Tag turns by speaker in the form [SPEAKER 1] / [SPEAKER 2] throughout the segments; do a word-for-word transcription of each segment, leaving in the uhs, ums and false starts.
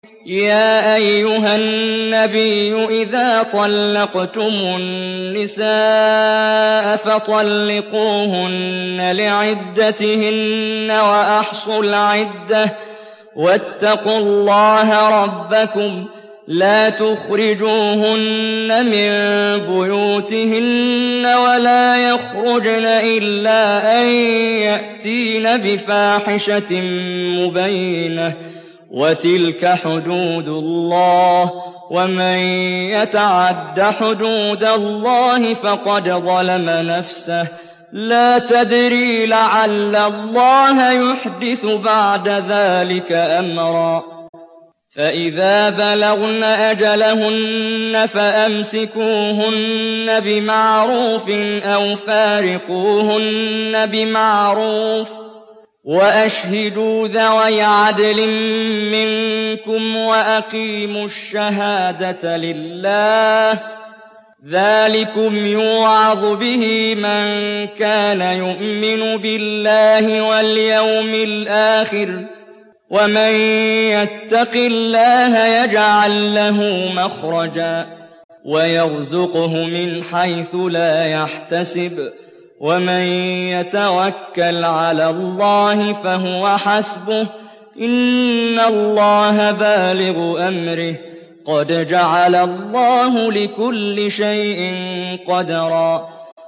[SPEAKER 1] يَا أَيُّهَا النَّبِيُّ إِذَا طَلَّقْتُمُ النِّسَاءَ فَطَلِّقُوهُنَّ لِعِدَّتِهِنَّ وَأَحْصُوا الْعِدَّةَ ۖ وَاتَّقُوا اللَّهَ رَبَّكُمْ ۖ لَا تُخْرِجُوهُنَّ مِن بُيُوتِهِنَّ وَلَا يَخْرُجْنَ إِلَّا أَن يَأْتِينَ بِفَاحِشَةٍ مُّبَيِّنَةٍ ۚ وَتِلْكَ حُدُودُ اللَّهِ ۚ وَمَن يَتَعَدَّ حُدُودَ اللَّهِ فَقَدْ ظَلَمَ نَفْسَهُ ۚ لَا تَدْرِي لَعَلَّ اللَّهَ يُحْدِثُ بَعْدَ ذَٰلِكَ أَمْرًا. فَإِذَا بَلَغْنَ أَجَلَهُنَّ فَأَمْسِكُوهُنَّ بِمَعْرُوفٍ أَوْ فَارِقُوهُنَّ بِمَعْرُوفٍ ۚ وَأَشْهِدُوا ذَوَيْ عَدْلٍ مِّنكُمْ وَأَقِيمُوا الشَّهَادَةَ لِلَّهِ ۚ ذَٰلِكُمْ يُوعَظُ بِهِ مَن كَانَ يُؤْمِنُ بِاللَّهِ وَالْيَوْمِ الْآخِرِ ۚ وَمَن يَتَّقِ اللَّهَ يَجْعَل لَّهُ مَخْرَجًا وَيَرْزُقْهُ مِنْ حَيْثُ لَا يَحْتَسِبُ ۚ وَمَن يَتَوَكَّلْ عَلَى اللَّهِ فَهُوَ حَسْبُهُ ۚ إِنَّ اللَّهَ بَالِغُ أَمْرِهِ ۚ قَدْ جَعَلَ اللَّهُ لِكُلِّ شَيْءٍ قَدْرًا.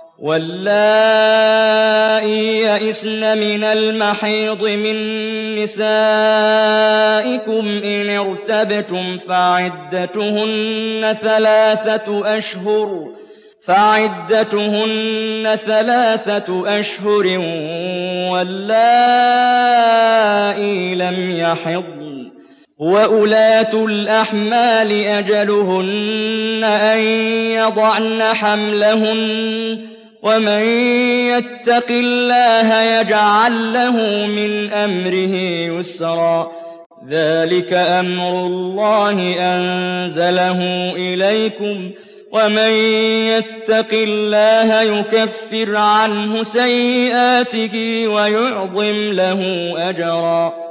[SPEAKER 1] وَاللَّائِي يَئِسْنَ مِنَ الْمَحِيضِ مِن نِّسَائِكُمْ إِنِ ارْتَبْتُمْ فَعِدَّتُهُنَّ ثَلَاثَةُ أَشْهُرٍ ۖ وَاللَّائِي لَمْ يَحِضْنَ ۚ وَأُولَاتُ الْأَحْمَالِ أَجَلُهُنَّ أَن يَضَعْنَ حَمْلَهُنَّ ۚ وَمَن يَتَّقِ اللَّهَ يَجْعَل لَّهُ مِنْ أَمْرِهِ يُسْرًا. ذَٰلِكَ أَمْرُ اللَّهِ أَنزَلَهُ إِلَيْكُمْ ۚ وَمَن يَتَّقِ اللَّهَ يُكَفِّرْ عَنْهُ سَيِّئَاتِهِ وَيُعْظِمْ لَهُ أَجْرًا.